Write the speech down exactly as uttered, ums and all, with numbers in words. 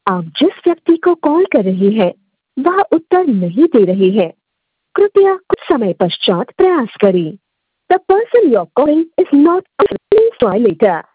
आप जिस व्यक्ति को कॉल कर रहे हैं वह उत्तर नहीं दे रहे हैं। कृपया कुछ समय पश्चात प्रयास करें। The person you are calling is not, please try letter.